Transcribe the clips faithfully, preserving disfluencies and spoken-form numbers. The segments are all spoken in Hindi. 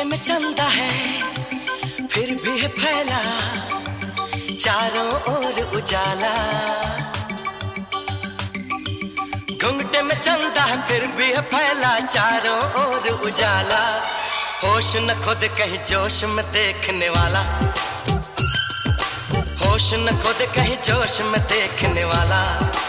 घुंघटे में चंदा है फिर भी है फैला चारों ओर उजाला। घुंघटे में चंदा है फिर भी है फैला चारों ओर उजाला। होश न खुद कहीं जोश में देखने वाला, होश न खुद कहीं जोश में देखने वाला।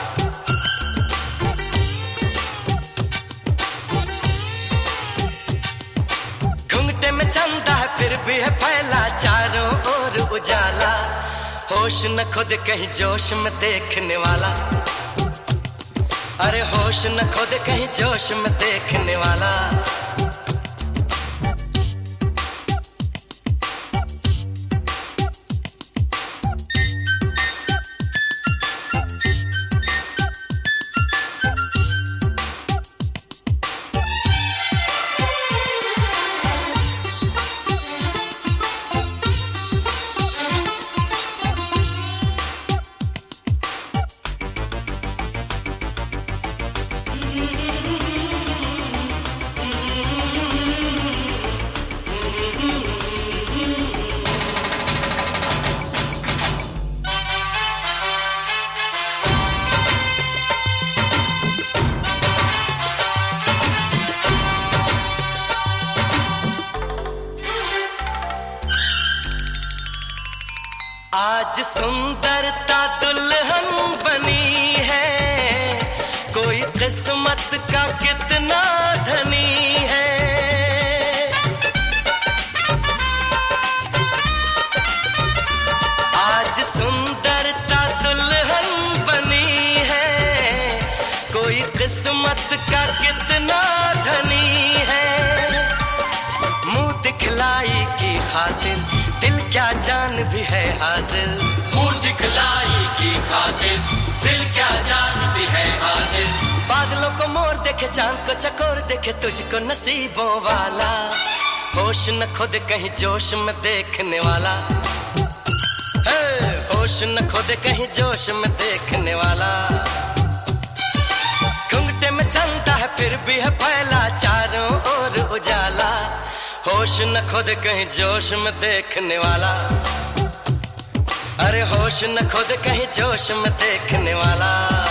घुंघटे में चंदा है फिर भी है फैला चारों ओर उजाला। होश न खुद कहीं जोश में देखने वाला, अरे होश न खुद कहीं जोश में देखने वाला। आज सुंदरता दुल्हन बनी है, कोई किस्मत का कितना धनी है। आज सुंदरता दुल्हन बनी है, कोई किस्मत का कितना धनी है। मुंह दिखलाई की खातिर दिल क्या जान भी है हाजिर, मुंह दिखलाई की खातिर दिल क्या जान भी है हाजिर। बादलों को मोर देखे चांद को चकोर देखे तुझको नसीबों वाला। होश न खुद कहीं जोश में देखने वाला, होश न खुद कहीं जोश में देखने वाला। घुंघटे में चंदा है फिर भी है फैला चारों ओर उजाला। होश न खुद कहीं जोश में देखने वाला, अरे होश न खुद कहीं जोश में देखने वाला।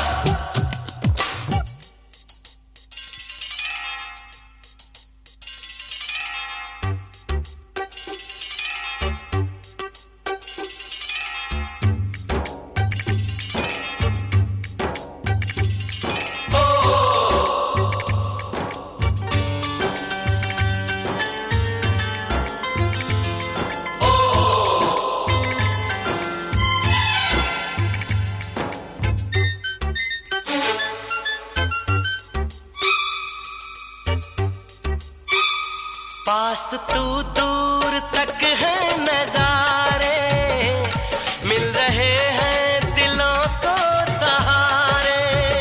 पास तू दूर तक है नजारे, मिल रहे हैं दिलों को सहारे।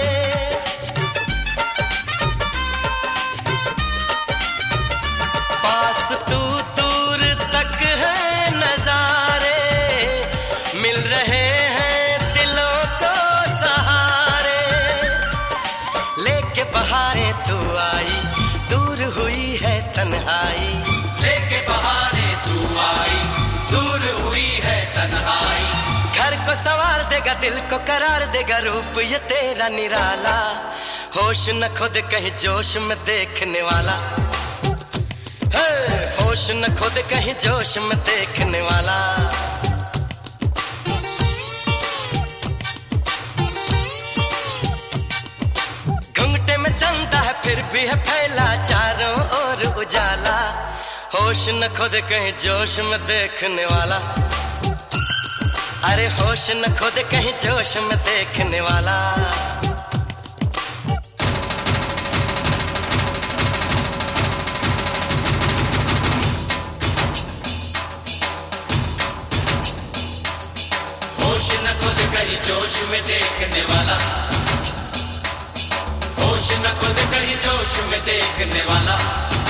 पास तू दूर तक है नजारे, मिल रहे हैं दिलों को सहारे। लेके बहारें तू आई दूर हुई है तन्हाई, लेके बहारे तू आई दूर हुई है तन्हाई। घर को संवार देगा दिल को करार देगा रूप ये तेरा निराला। होश न खुद कहीं जोश में देखने वाला, होश न खुद कहीं जोश में देखने वाला। घुंघटे में चंदा है फिर भी है फैला चारों ओर उजाला। होश न खुद कहीं जोश में देखने वाला, अरे होश न खुद कहीं जोश में देखने वाला। होश न खुद कहीं जोश में देखने वाला, होश न खुद कहीं जोश में देखने वाला।